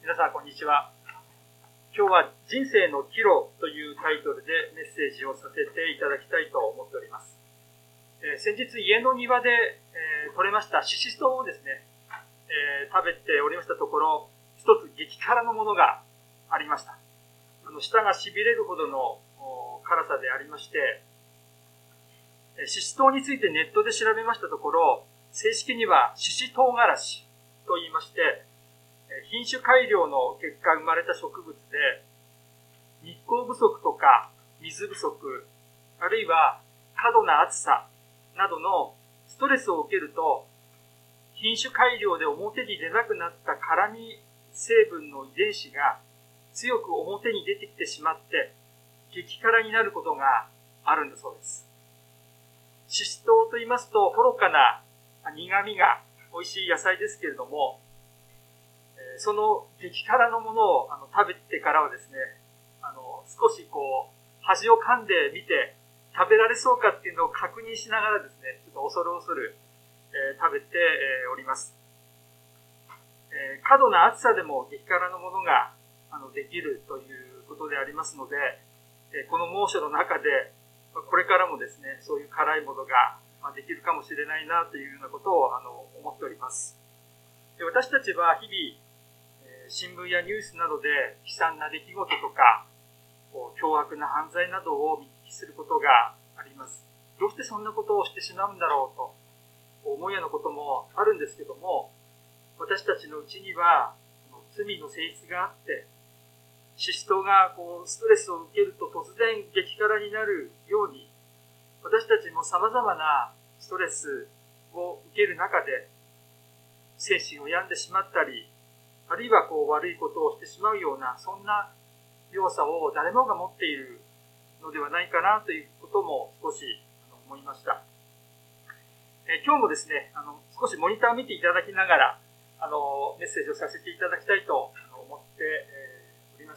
皆さんこんにちは。今日は人生の岐路というタイトルでメッセージをさせていただきたいと思っております。先日家の庭で、採れましたシシトウをですね、食べておりましたところ、一つ激辛のものがありました。舌が痺れるほどの辛さでありまして、シシトウについてネットで調べましたところ、正式にはシシトウガラシと言いまして、品種改良の結果生まれた植物で、日光不足とか水不足、あるいは過度な暑さなどのストレスを受けると、品種改良で表に出なくなった辛味成分の遺伝子が強く表に出てきてしまって、激辛になることがあるんだそうです。シシトウと言いますと、ほのかな苦味が美味しい野菜ですけれども、その激辛のものを食べてからはですね、少し端を噛んでみて食べられそうかっていうのを確認しながらですね、ちょっと恐る恐る、食べております。過度な暑さでも激辛のものができるということでありますので、この猛暑の中でこれからもですね、そういう辛いものができるかもしれないなというようなことを思っております。私たちは日々新聞やニュースなどで悲惨な出来事とか凶悪な犯罪などを見聞きすることがあります。どうしてそんなことをしてしまうんだろうと思うようなこともあるんですけども、私たちのうちには罪の性質があって、シシトウがストレスを受けると突然激辛になるように、私たちも様々なストレスを受ける中で精神を病んでしまったり、あるいは悪いことをしてしまうような、そんな弱さを誰もが持っているのではないかなということも少し思いました。今日もですね、少しモニターを見ていただきながらメッセージをさせていただきたいと思っております。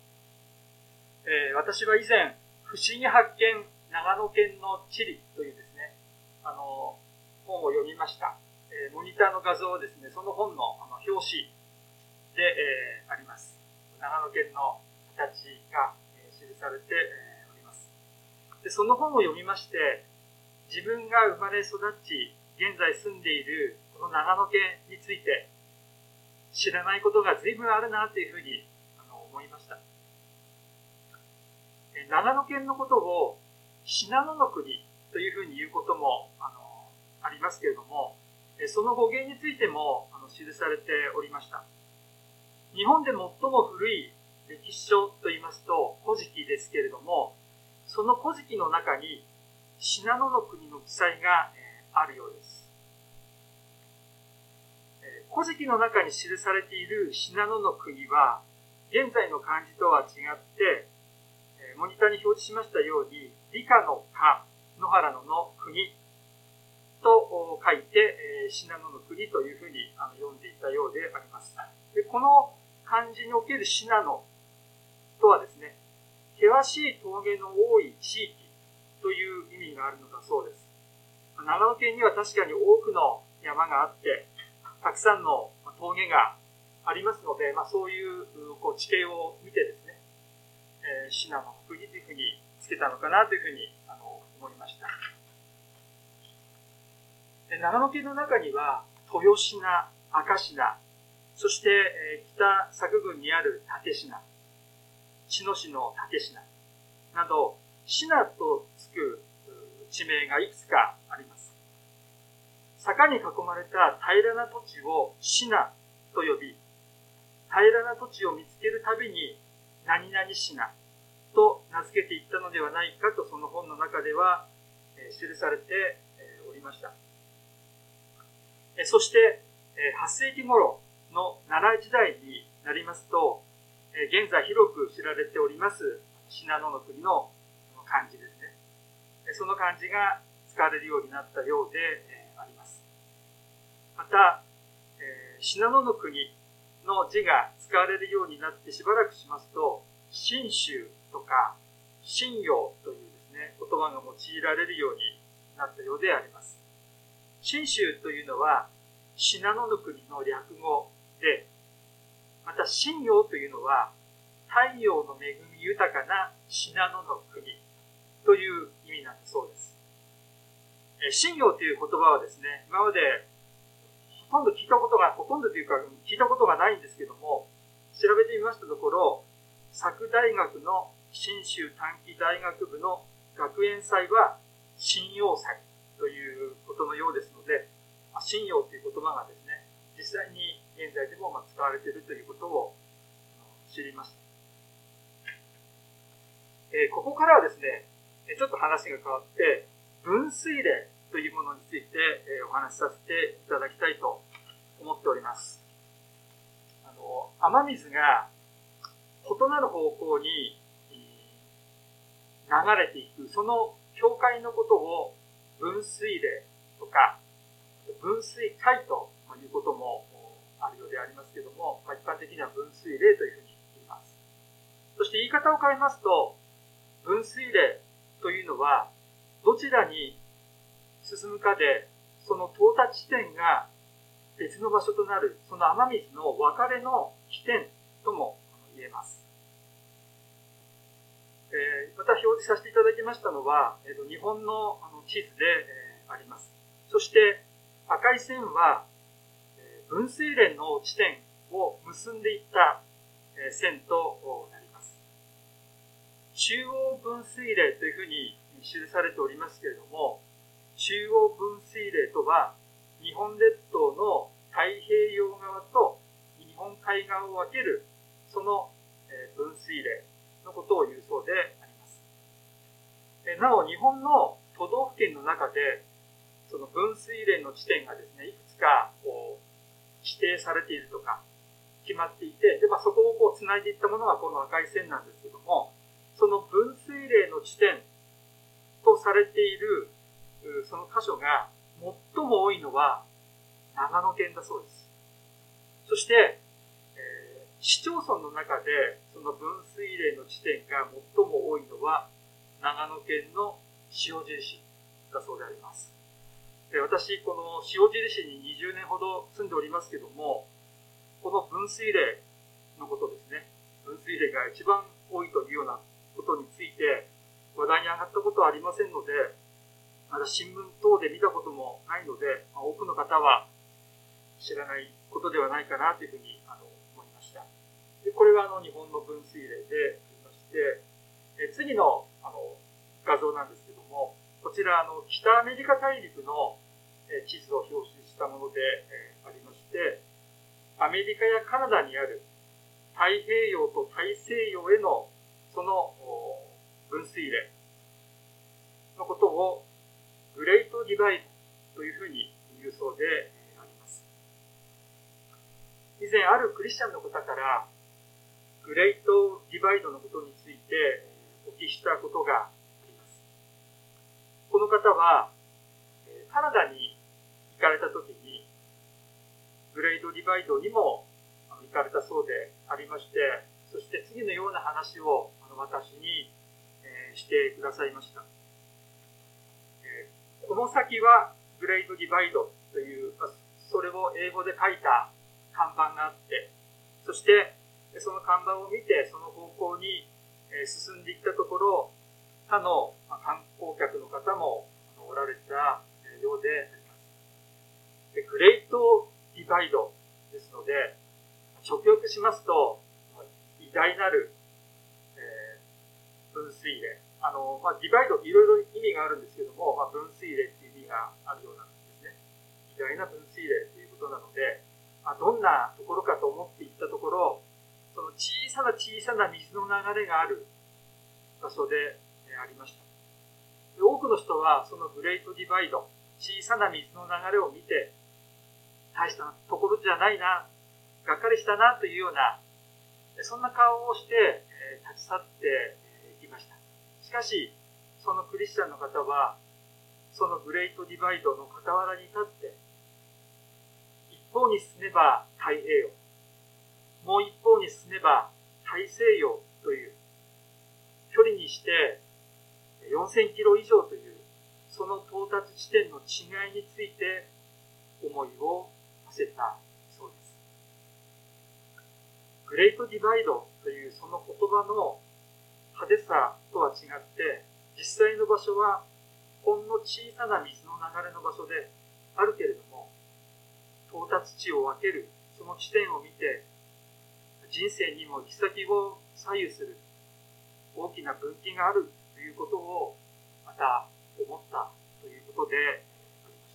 私は以前、不思議発見長野県の地理というですね、本を読みました。モニターの画像はですね、その本の表紙で、あります。長野県の形が、記されて、おります。で、その本を読みまして、自分が生まれ育ち、現在住んでいるこの長野県について知らないことが随分あるなというふうに思いました。長野県のことを信濃の国というふうに言うこともありますけれども、その語源についても記されておりました。日本で最も古い歴史書といいますと古事記ですけれども、その古事記の中に信濃の国の記載があるようです。古事記の中に記されている信濃の国は、現在の漢字とは違って、モニターに表示しましたように、理科の科、野原のの国と書いて、信濃の国というふうに読んでいたようであります。で、この漢字における信濃とはですね、険しい峠の多い地域という意味があるのだそうです。長野県には確かに多くの山があって、たくさんの峠がありますので、そういう地形を見てですね、信濃の国というふうにつけたのかなというふうに思いました。長野県の中には豊品、赤品、そして北佐久郡にある立品、茅野市の立品など、信とつく地名がいくつかあります。坂に囲まれた平らな土地を信と呼び、平らな土地を見つけるたびに何々信と名付けていったのではないかと、その本の中では記されておりました。そして8世紀頃の奈良時代になりますと、現在広く知られております信濃の国の漢字ですね。その漢字が使われるようになったようであります。また、信濃の国の字が使われるようになってしばらくしますと、信州とか信陽というですね、言葉が用いられるようになったようであります。信州というのは信濃の国の略語で、また新陽というのは、太陽の恵み豊かな信濃の国という意味なんだそうです。新陽という言葉はですね、今までほとんどというか聞いたことがないんですけども、調べてみましたところ、佐久大学の信州短期大学部の学園祭は新陽祭ということのようですので、新陽という言葉がですね、実際に現在でも使われているということを知りました。ここからはですね、ちょっと話が変わって、分水嶺というものについてお話しさせていただきたいと思っております。雨水が異なる方向に流れていく、その境界のことを分水嶺とか分水海ということもあるようでありますけれども、一般的には分水嶺というふうに言います。そして言い方を変えますと、分水嶺というのはどちらに進むかで、その到達地点が別の場所となる、その雨水の分かれの起点とも言えます。また表示させていただきましたのは、日本の地図であります。そして赤い線は分水嶺の地点を結んでいった線となります。中央分水嶺というふうに記されておりますけれども、中央分水嶺とは日本列島の太平洋側と日本海側を分けるその分水嶺のことを言うそうであります。なお日本の都道府県の中でその分水嶺の地点がですね、いくつか指定されているとか決まっていて、でそこをつないでいったものがこの赤い線なんですけども、その分水嶺の地点とされているその箇所が最も多いのは長野県だそうです。そして、市町村の中でその分水嶺の地点が最も多いのは長野県の塩尻市だそうであります。私、この塩尻市に20年ほど住んでおりますけども、この分水嶺のことですね、分水嶺が一番多いというようなことについて話題に上がったことはありませんので、まだ新聞等で見たこともないので、多くの方は知らないことではないかなというふうに思いました。でこれは日本の分水嶺でありまして、次の画像なんですけども、こちら北アメリカ大陸の地図を表示したものでありまして、アメリカやカナダにある太平洋と大西洋へのその分水嶺のことをグレートディバイドというふうに言うそうであります。以前あるクリスチャンの方からグレートディバイドのことについてお聞きしたことがあります。この方はカナダに行かれたときにグレートディバイドにも行かれたそうでありまして、そして次のような話を私にしてくださいました。この先はグレートディバイドという、それを英語で書いた看板があって、そしてその看板を見てその方向に進んでいったところ、他の観光客の方もおられたようであります。グレートディバイドですので、直訳しますと偉大なる分水嶺、ディバイドっていろいろ意味があるんですけども、分水嶺っていう意味があるようなんですね。偉大な分水嶺ということなので、どんなところかと思っていったところ、その小さな水の流れがある場所でありました。多くの人はそのグレートディバイド、小さな水の流れを見て、大したところじゃないな、がっかりしたなというような、そんな顔をして立ち去っていきました。しかし、そのクリスチャンの方は、そのグレートディバイドの傍らに立って、一方に進めば太平洋、もう一方に進めば大西洋という距離にして4000キロ以上というその到達地点の違いについて思いを馳せたそうです。 グレートディバイドというその言葉の派手さとは違って、実際の場所はほんの小さな水の流れの場所であるけれども、到達地を分けるその地点を見て、人生にも行き先を左右する大きな分岐があるということをまた思ったということでありました。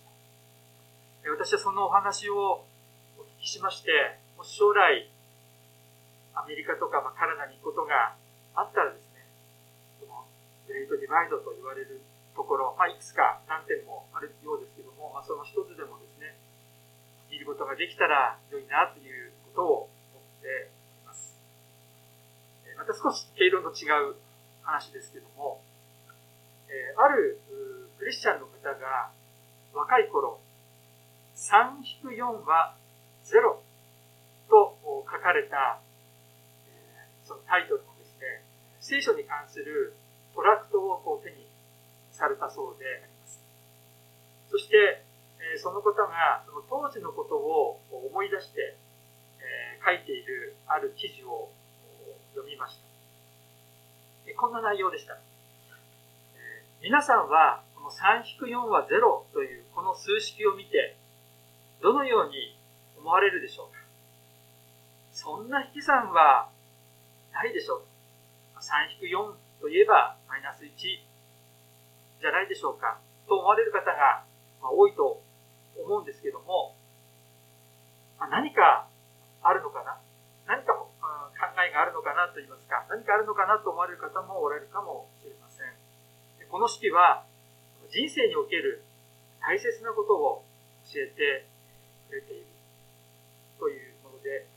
私はそのお話をお聞きしまして、もし将来アメリカとかカナダに行くことがあったらですね、このグレートディバイドと言われるところ、いくつか何点もあるようですけども、その一つでもですね、見ることができたら良いなということを思っております。また少し経路の違う話ですけども、あるクリスチャンの方が若い頃、3-4は0と書かれたそのタイトルのですね、聖書に関するトラクトを手にされたそうであります。そして、その方がその当時のことを思い出して、書いているある記事を読みました。こんな内容でした。皆さんはこの 3-4 は0というこの数式を見てどのように思われるでしょうか。そんな引き算はないでしょう。3-4といえばマイナス1じゃないでしょうかと思われる方が多いと思うんですけども、何かあるのかな、何か考えがあるのかなといいますか、何かあるのかなと思われる方もおられるかもしれません。この式は人生における大切なことを教えてくれているというものであり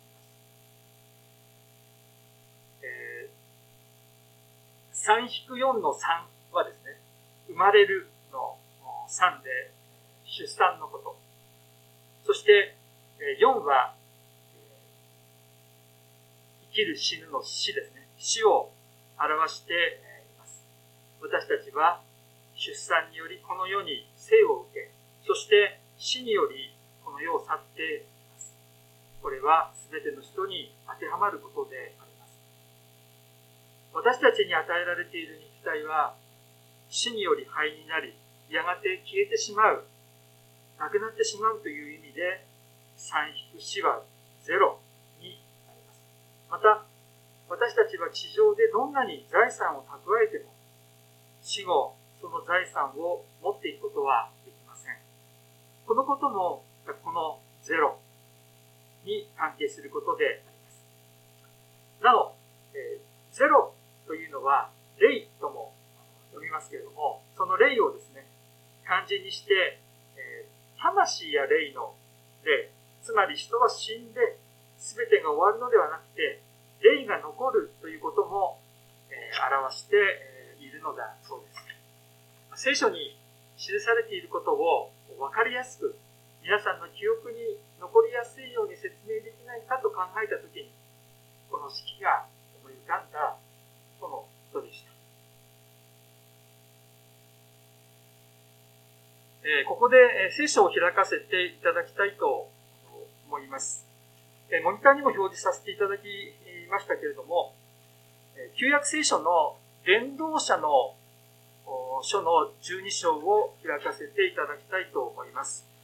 ます。3-4の3はですね、生まれるの3で出産のこと。そして4は生きる死ぬの死ですね。死を表しています。私たちは出産によりこの世に生を受け、そして死によりこの世を去っています。これは全ての人に当てはまることであります。私たちに与えられている肉体は死により灰になり、やがて消えてしまう、なくなってしまうという意味で、3-4は0になります。また、私たちは地上でどんなに財産を蓄えても、死後、その財産を持っていくことはできません。このことも、この0に関係することであります。なお、0というのは、霊とも読みますけれども、その霊をですね、漢字にして、魂や霊の霊、つまり人は死んで全てが終わるのではなくて、霊が残るということも、表しているのだそうです。聖書に記されていることを分かりやすく、皆さんの記憶に残りやすいように説明できないかと考えたときに、この式が思い浮かんだとのことでした。ここで聖書を開かせていただきたいと思います。モニターにも表示させていただきましたけれども、旧約聖書の伝道者の書の12章を開かせていただきたいと思います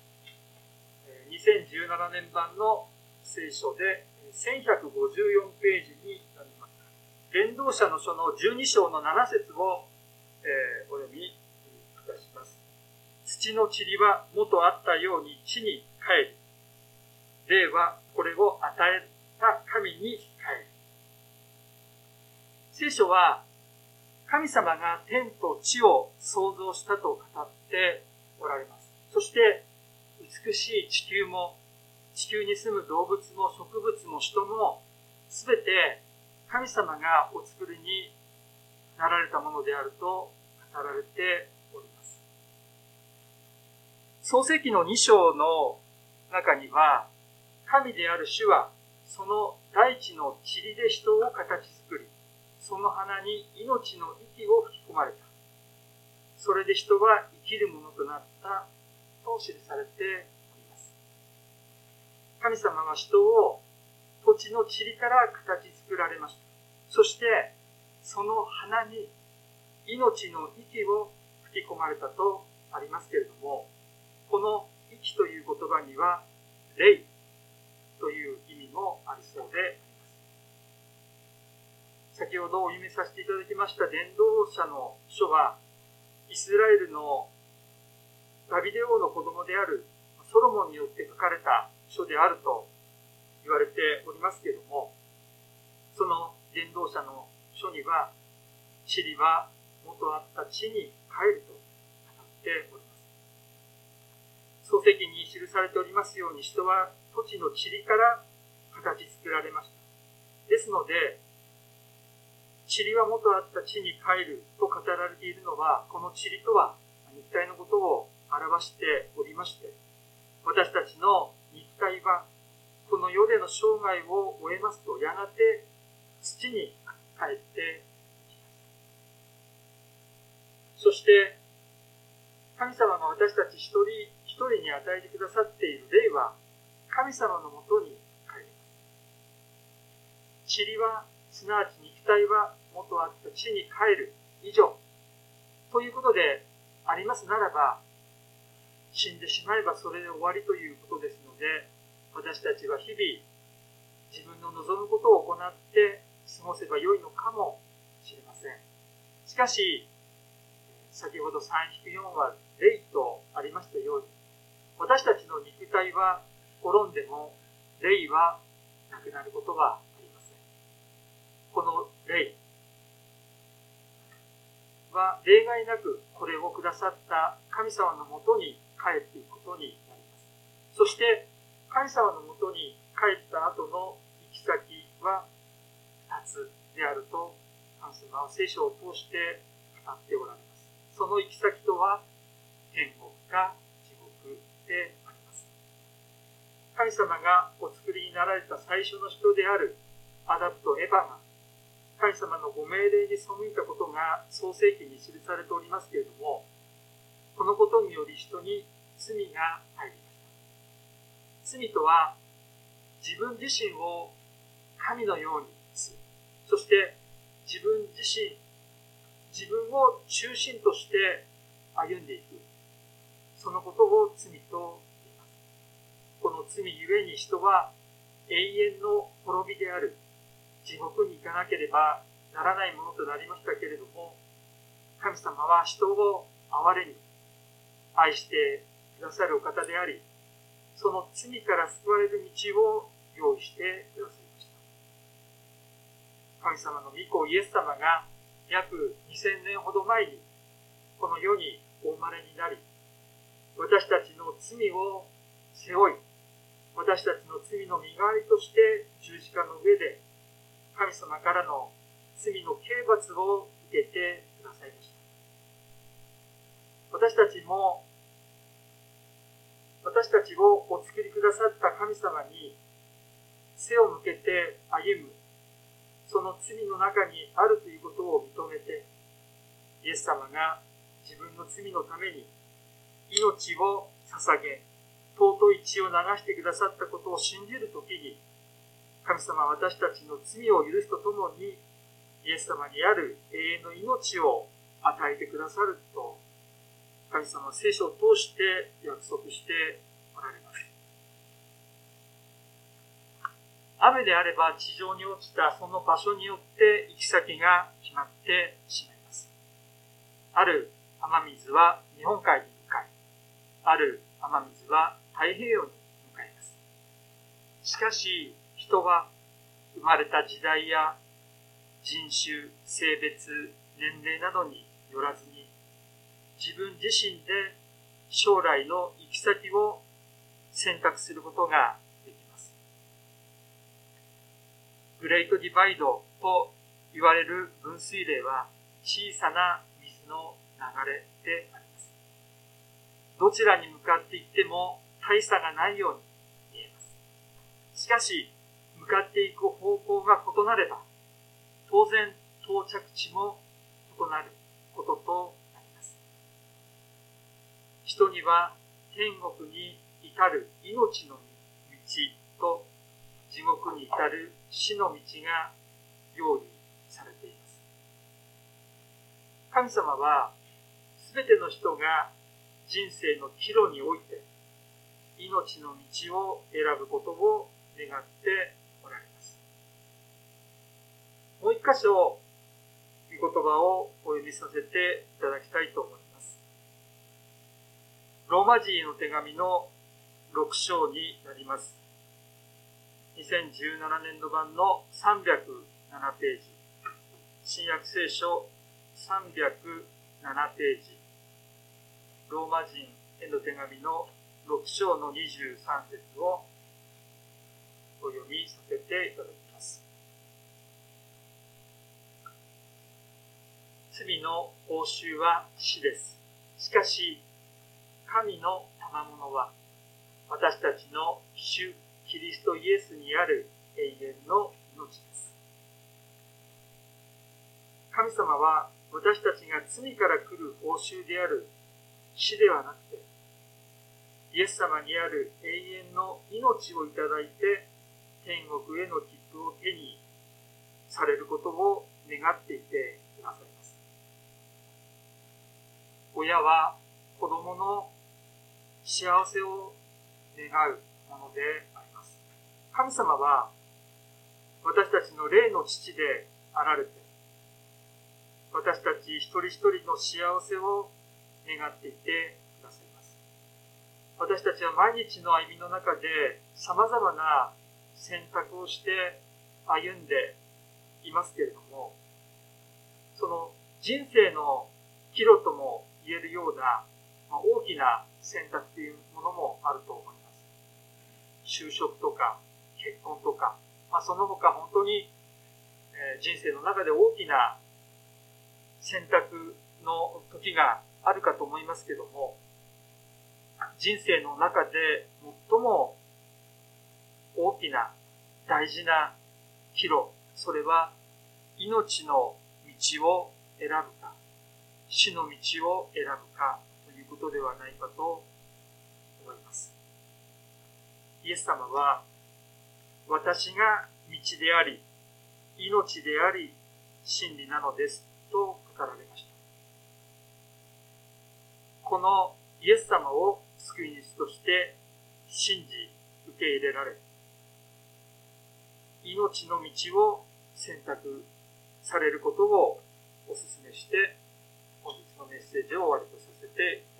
。2017年版の聖書で1154ページになります。伝道者の書の12章の7節をお読みいたします。土の塵は元あったように地に帰り、霊はこれを与えた神に帰る。聖書は神様が天と地を創造したと語っておられます。そして美しい地球も、地球に住む動物も植物も人も、すべて神様がお作りになられたものであると語られております。創世記の2章の中には、神である主はその大地の塵で人を形作り、その花に命の息を吹き込まれた。それで人は生きるものとなったと記されております。神様は人を土地の塵から形作られました。そしてその花に命の息を吹き込まれたとありますけれども、この息という言葉には霊という意味もあるそうであります。先ほどお読みさせていただきました伝道者の書は、イスラエルのダビデ王の子供であるソロモンによって書かれた書であると言われておりますけれども、その伝道者の書には、塵は元あった地に帰ると語っております。創世記に記されておりますように、人は土地の塵から形作られました。ですので、塵は元あった地に帰ると語られているのは、この塵とは肉体のことを表しておりまして、私たちの肉体はこの世での生涯を終えますと、やがて土に帰っていきます。そして神様が私たち一人一人に与えてくださっている霊は、神様のもとに帰ります。塵は、すなわち肉体は元あった地に帰る以上ということでありますならば、死んでしまえばそれで終わりということですので、私たちは日々自分の望むことを行って過ごせばよいのかもしれません。しかし、先ほど 3-4 は霊とありましたように、私たちの肉体は滅んでも霊はなくなることはありません。この霊は例外なくこれをくださった神様のもとに帰っていくことになります。そして神様のもとに帰った後の行き先は2つであると、神様は聖書を通して語っておられます。その行き先とは天国か地獄であります。神様がお作りになられた最初の人であるアダムとエヴァが神様のご命令に背いたことが創世記に記されておりますけれども、このことにより人に罪が入りました。罪とは、自分自身を神のようにする。そして自分自身、自分を中心として歩んでいく。そのことを罪と言います。この罪ゆえに人は永遠の滅びである地獄に行かなければならないものとなりましたけれども、神様は人を憐れに愛してくださるお方であり、その罪から救われる道を用意してくださいました。神様の御子イエス様が約2000年ほど前にこの世にお生まれになり、私たちの罪を背負い、私たちの罪の身代わりとして十字架の上で神様からの罪の刑罰を受けてくださいました。私たちをお作りくださった神様に背を向けて歩む、その罪の中にあるということを認めて、イエス様が自分の罪のために命を捧げ、尊い血を流してくださったことを信じるときに、神様は私たちの罪を許すとともに、イエス様にある永遠の命を与えてくださると、神様は聖書を通して約束しておられます。雨であれば地上に落ちたその場所によって行き先が決まってしまいます。ある雨水は日本海に向かい、ある雨水は太平洋に向かいます。しかし人は生まれた時代や人種、性別、年齢などによらずに、自分自身で将来の行き先を選択することができます。グレートディバイドと言われる分水嶺は小さな水の流れであります。どちらに向かっていっても大差がないように見えます。しかし、向かっていく方向が異なれば、当然到着地も異なることとなります。人には天国に至る命の道と地獄に至る死の道が用意されています。神様はすべての人が人生の岐路において命の道を選ぶことを願っておられます。もう一箇所、御言葉をお読みさせていただきたいと思います。ローマ人への手紙の6章になります。2017年度版の307ページ。新約聖書307ページ。ローマ人への手紙の6章の23節をお読みさせていただきます。罪の報酬は死です。しかし、神の賜物は、私たちの主キリストイエスにある永遠の命です。神様は、私たちが罪から来る報酬である死ではなくて、イエス様にある永遠の命をいただいて、天国への切符を手にされることを願っていてくださいます。親は子供の幸せを願うものであります。神様は私たちの霊の父であられて、私たち一人一人の幸せを願っていてくださいます。私たちは毎日の歩みの中で様々な選択をして歩んでいますけれども、その人生の岐路とも言えるような大きな選択というものもあると思います。就職とか結婚とか、その他本当に人生の中で大きな選択の時があるかと思いますけども、人生の中で最も大きな大事な岐路、それは命の道を選ぶか、死の道を選ぶかということではないかと思います。イエス様は、私が道であり、命であり、真理なのですと語られました。このイエス様を救い主として信じ受け入れられ、命の道を選択されることをお勧めして、本日のメッセージを終わりとさせて